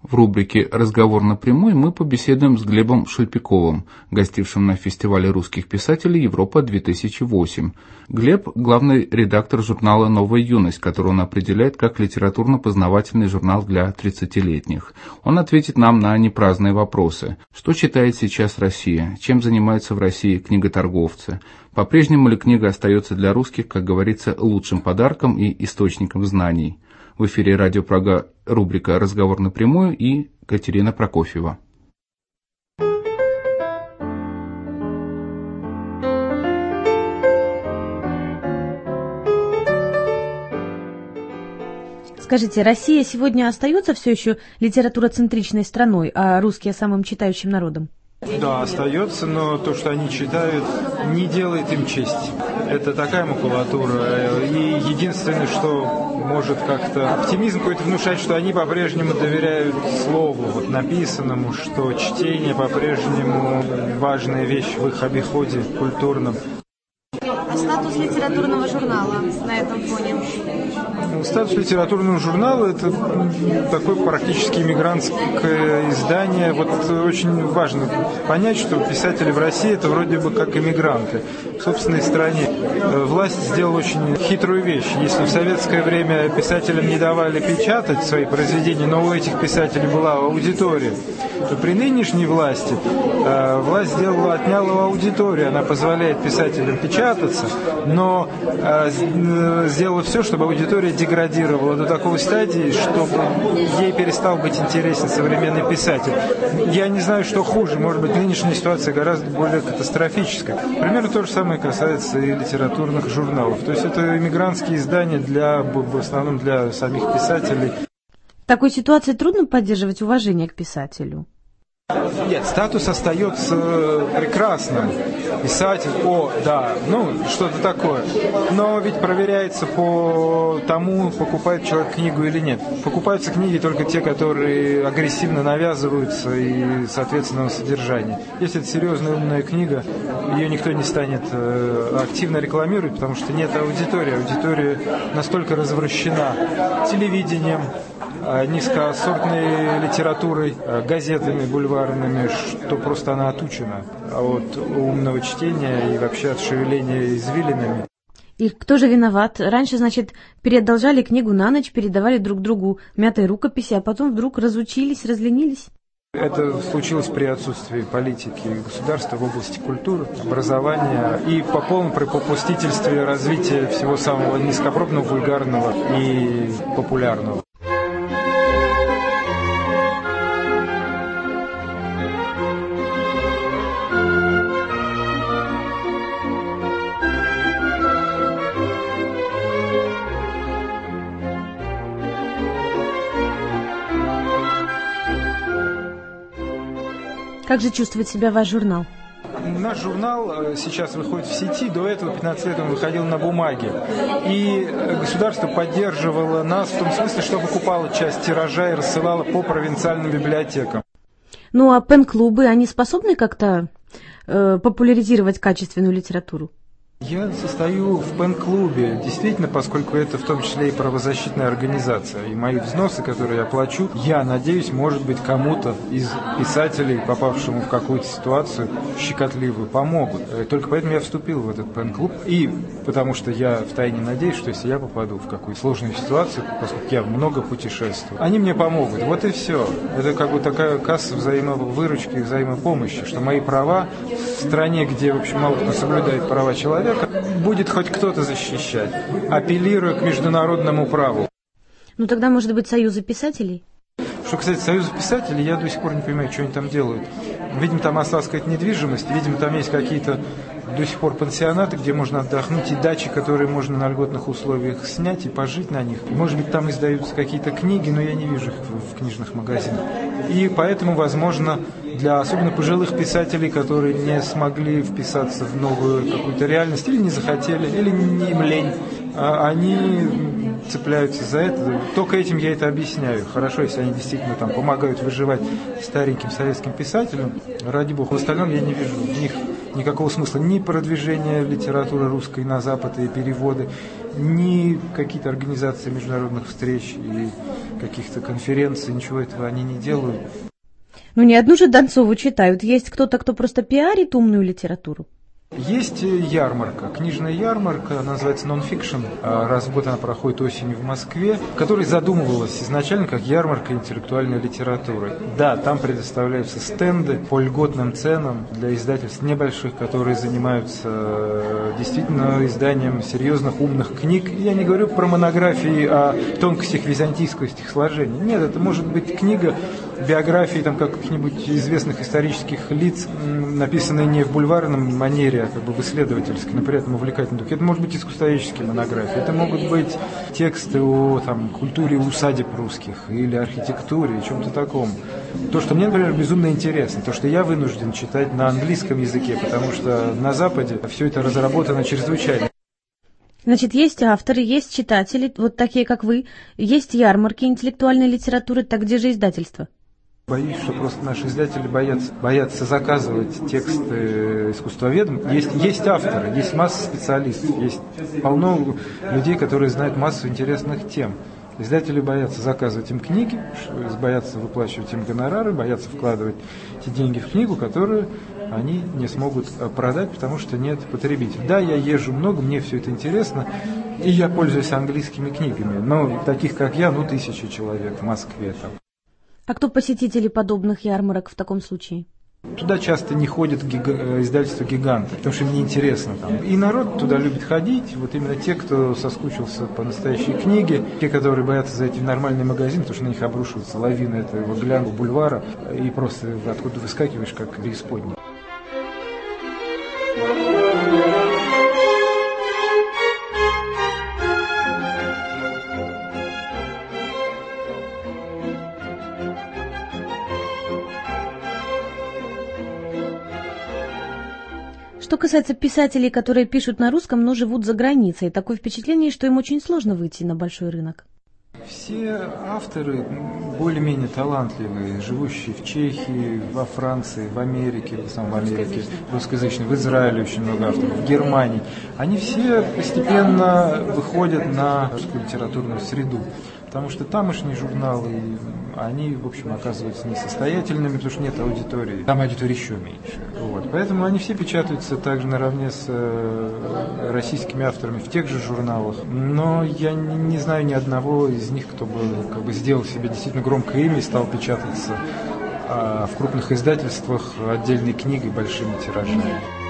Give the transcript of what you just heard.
В рубрике «Разговор напрямую» мы побеседуем с Глебом Шельпиковым, гостившим на фестивале русских писателей «Европа-2008». Глеб – главный редактор журнала «Новая юность», который он определяет как литературно-познавательный журнал для 30-летних. Он ответит нам на непраздные вопросы. Что читает сейчас Россия? Чем занимаются в России книготорговцы? По-прежнему ли книга остается для русских, как говорится, лучшим подарком и источником знаний? В эфире радиопрограмма рубрика «Разговор напрямую» и Катерина Прокофьева. Скажите, Россия сегодня остается все еще литературоцентричной страной, а русские самым читающим народом? Да, остается, но то, что они читают, не делает им честь. Это такая макулатура. И единственное, что может как-то оптимизм какой-то внушать, что они по-прежнему доверяют слову, вот написанному, что чтение по-прежнему важная вещь в их обиходе культурном. А статус литературного журнала на этом фоне? Статус литературного журнала – это такое практически иммигрантское издание. Вот очень важно понять, что писатели в России – это вроде бы как иммигранты в собственной стране. Власть сделала очень хитрую вещь. Если в советское время писателям не давали печатать свои произведения, но у этих писателей была аудитория, то при нынешней власти власть отняла у аудитории. Она позволяет писателям печататься, но сделала все, чтобы аудитория деградировала до такой стадии, чтобы ей перестал быть интересен современный писатель. Я не знаю, что хуже. Может быть, нынешняя ситуация гораздо более катастрофическая. Примерно то же самое касается и литературных журналов. То есть это иммигрантские издания в основном для самих писателей. В такой ситуации трудно поддерживать уважение к писателю? Нет, статус остается прекрасным. Писатель, что-то такое. Но ведь проверяется по тому, покупает человек книгу или нет. Покупаются книги только те, которые агрессивно навязываются и соответственного содержания. Если это серьезная умная книга, ее никто не станет активно рекламировать, потому что нет аудитории. Аудитория настолько развращена телевидением, низкосортной литературой, газетами бульварными, что просто она отучена от умного чтения и вообще от шевеления извилинами. И кто же виноват? Раньше, переодолжали книгу на ночь, передавали друг другу мятые рукописи, а потом вдруг разучились, разленились? Это случилось при отсутствии политики государства в области культуры, образования и по полном попустительстве развития всего самого низкопробного, вульгарного и популярного. Как же чувствует себя ваш журнал? Наш журнал сейчас выходит в сети, до этого 15 лет он выходил на бумаге. И государство поддерживало нас в том смысле, что покупало часть тиража и рассылало по провинциальным библиотекам. Ну а пен-клубы, они способны как-то популяризировать качественную литературу? Я состою в пен-клубе, действительно, поскольку это в том числе и правозащитная организация. И мои взносы, которые я плачу, я надеюсь, может быть, кому-то из писателей, попавшему в какую-то ситуацию щекотливую, помогут. Только поэтому я вступил в этот пен-клуб. И потому что я втайне надеюсь, что если я попаду в какую-то сложную ситуацию, поскольку я много путешествую, они мне помогут. Вот и все. Это как бы такая касса взаимовыручки, взаимопомощи, что мои права в стране, где, в общем, мало кто соблюдает права человека, будет хоть кто-то защищать, апеллируя к международному праву. Ну тогда, может быть, союзы писателей? Что касается союза писателей, я до сих пор не понимаю, что они там делают. Видимо, там осталась какая-то недвижимость, видимо, там есть какие-то до сих пор пансионаты, где можно отдохнуть, и дачи, которые можно на льготных условиях снять и пожить на них. Может быть, там издаются какие-то книги, но я не вижу их в книжных магазинах. И поэтому, возможно, для особенно пожилых писателей, которые не смогли вписаться в новую какую-то реальность, или не захотели, или им лень, они цепляются за это. Только этим я это объясняю. Хорошо, если они действительно там помогают выживать стареньким советским писателям, ради бога. В остальном я не вижу в них никакого смысла. Ни продвижения литературы русской на Запад и переводы, ни какие-то организации международных встреч и каких-то конференций, ничего этого они не делают. Ну, не одну же Донцову читают. Есть кто-то, кто просто пиарит умную литературу. Есть ярмарка, книжная ярмарка, она называется Non-Fiction. Раз в год она проходит осенью в Москве, которая задумывалась изначально как ярмарка интеллектуальной литературы. Да, там предоставляются стенды по льготным ценам для издательств небольших, которые занимаются действительно изданием серьезных умных книг. Я не говорю про монографии о тонкостях византийского стихосложения. Нет, это может быть книга биографии там каких-нибудь известных исторических лиц, написанные не в бульварном манере, а как бы в исследовательской, но при этом увлекательной. Это может быть искусствоведческие монографии, это могут быть тексты о там, культуре усадеб русских или архитектуре, чем-то таком. То, что мне, например, безумно интересно, то, что я вынужден читать на английском языке, потому что на Западе все это разработано чрезвычайно. Значит, есть авторы, есть читатели, вот такие, как вы, есть ярмарки интеллектуальной литературы, так где же издательство? Боюсь, что просто наши издатели боятся заказывать тексты искусствоведам. Есть авторы, есть масса специалистов, есть полно людей, которые знают массу интересных тем. Издатели боятся заказывать им книги, боятся выплачивать им гонорары, боятся вкладывать те деньги в книгу, которую они не смогут продать, потому что нет потребителей. Да, я езжу много, мне все это интересно, и я пользуюсь английскими книгами, но таких, как я, 1000 человек в Москве там. А кто посетители подобных ярмарок в таком случае? Туда часто не ходят издательства-гиганты, потому что им неинтересно там. И народ туда любит ходить, вот именно те, кто соскучился по настоящей книге, те, которые боятся зайти в нормальный магазин, потому что на них обрушивается лавина этого гляну бульвара, и просто откуда выскакиваешь, как преисподняя. Что касается писателей, которые пишут на русском, но живут за границей, такое впечатление, что им очень сложно выйти на большой рынок. Все авторы более-менее талантливые, живущие в Чехии, во Франции, в Америке, в основном в Америке, русскоязычные, в Израиле очень много авторов, в Германии, они все постепенно выходят на русскую литературную среду. Потому что тамошние журналы, они, в общем, оказываются несостоятельными, потому что нет аудитории. Там аудитория еще меньше. Вот. Поэтому они все печатаются также наравне с российскими авторами в тех же журналах. Но я не знаю ни одного из них, кто бы сделал себе действительно громкое имя и стал печататься в крупных издательствах отдельной книгой большими тиражами.